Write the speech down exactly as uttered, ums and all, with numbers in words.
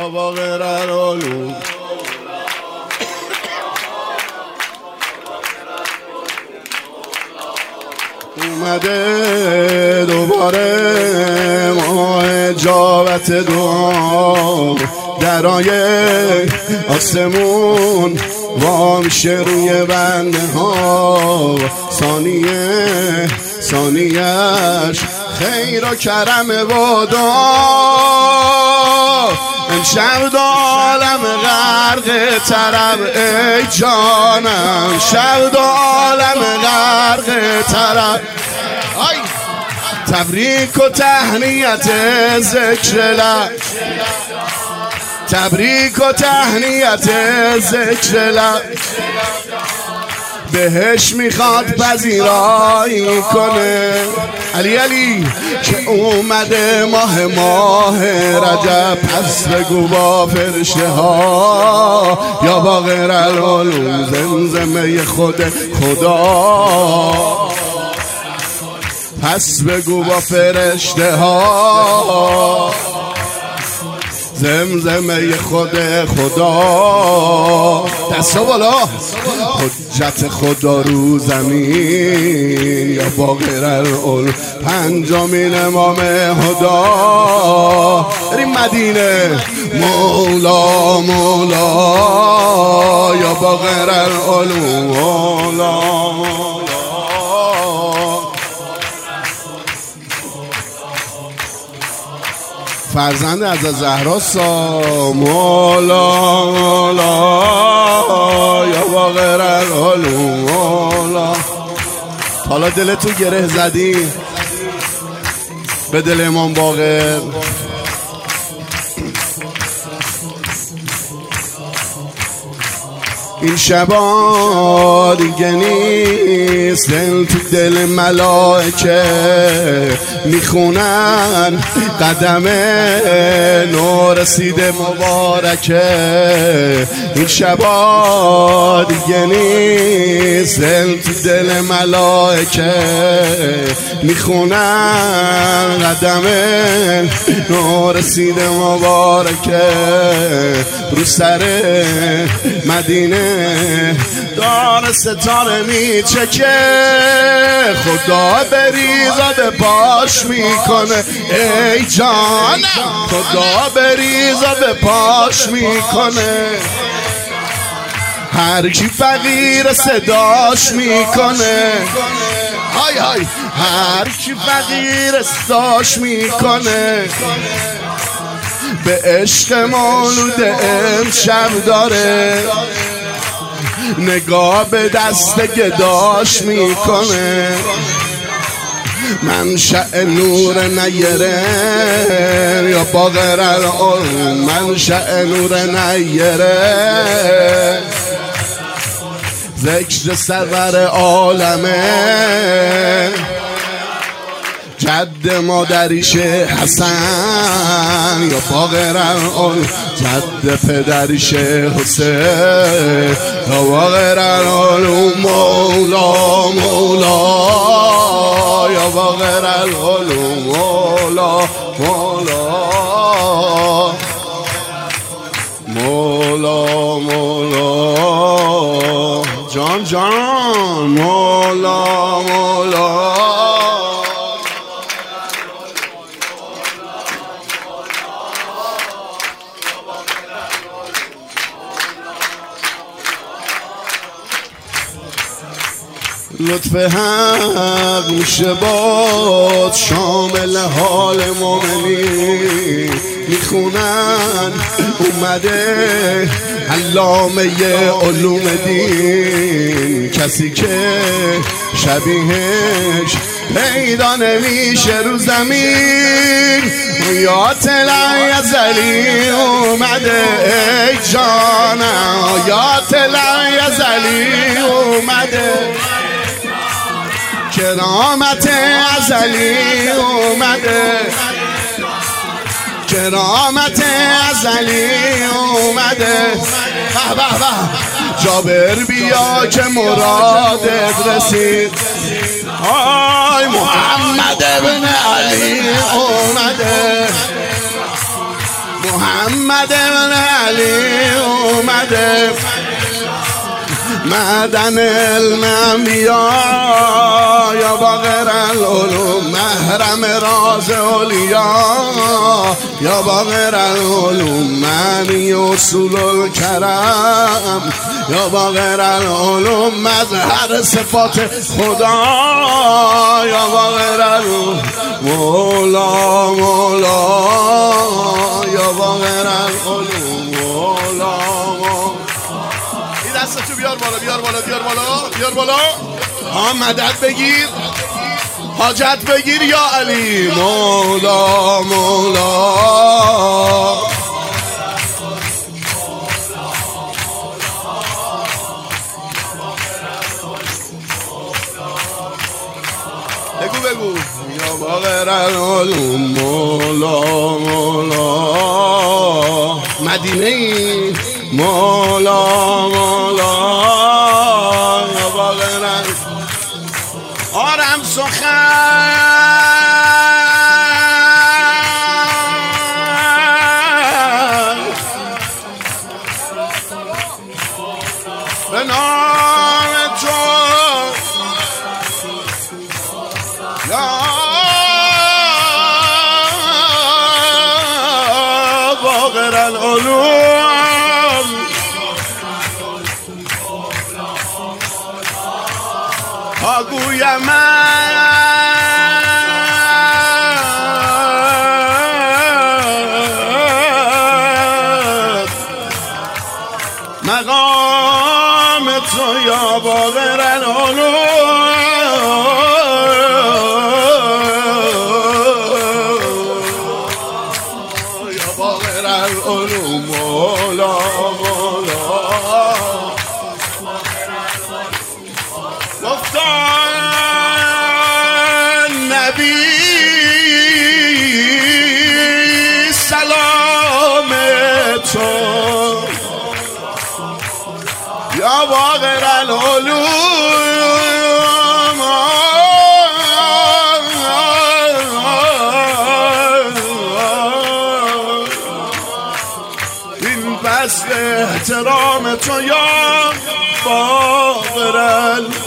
یا باقر العلوم اومده دوباره ماه اجابت دعا، درای آسمون وا میشه روی بنده ها، ثانیه ثانیهش خیر و کرم و دعا. امشب دو عالم غرق طرب ای جانم، شب دو عالم غرق طرب. تبریک و تهنیت ذکر لب، تبریک و تهنیت ذکر لب، بهش میخواد پذیرایی کنه. علی علی که اومده ماه ماه رجب، پس بگو با فرشته ها یا باقر العلوم زمزمه خود خدا، پس بگو با فرشته ها زمزمه خود خدا. دستا بالا، حجت خدا رو زمین یا باقر العلوم پنجمین امام هدا. بریم مدینه مولا مولا یا باقر العلوم مولا مولا. فرزند از زهرا سا مولا مولا یا باقر العلوم مولا. حالا دلتو گره زدی به دل امام باقر، این شبا دیگه نیست دل تو دل ملائکه میخونن قدم نور رسید مبارکه. این شبا دیگه نیست دل تو دل ملائکه میخونن قدم نور رسید مبارکه. رو سر مدینه دار ستاره میچکه، خدا بریزا به پاش میکنه ای جان، خدا بریزا به پاش میکنه. هر کی فقیر صداش میکنه، های های هر کی فقیر صداش میکنه. به عشق مولود امشب داره، نگاه به دست گداش میکنه. منشأ نور نیره یا باقر العلوم، منشأ نور نیره. ذکر سرور عالمه، جد مادریش حسن یا باقر العلوم، جد پدریش حسین یا باقر العلوم مولا مولا یا باقر العلوم مولا مولا مولا مولا جان جان مولا مولا. لطف حق میشه باد شامل حال مومنی، میخونن اومده علامه علوم دین، کسی که شبیهش پیدا نمیشه رو زمین. یا طلع ازلی اومده ای جانم، یا طلع ازلی اومده، کرامت ازلی اومده، کرامت ازلی اومده. به به به جابر بیا که مرادت رسید، آی محمد ابن علی اومده، محمد محمد ابن علی اومده معدن علم انبیا یا باقر العلوم محرم راز اولیا یا باقر العلوم معنی اصول الکرم یا باقر العلوم مظهر صفات خدا یا باقر العلوم مولا مولا یا باقر العلوم مولا مولا. دستتو بیار بالا بیار بالا بیار بالا بیار بالا ها مدد بگیر حاجت بگیر یا علی مولا مولا بگو بگو یا باقر العلوم مولا مولا مدینه ای مولا مولا یا باقر آرم سخن به نام تو یا باقر العلوم ها گویم من مقام تو یا باقر العلوم یا باقر العلوم مولا مولا گفتان نبی سلام تو یا باقر العلوم این بس احترام تو یا باقر العلوم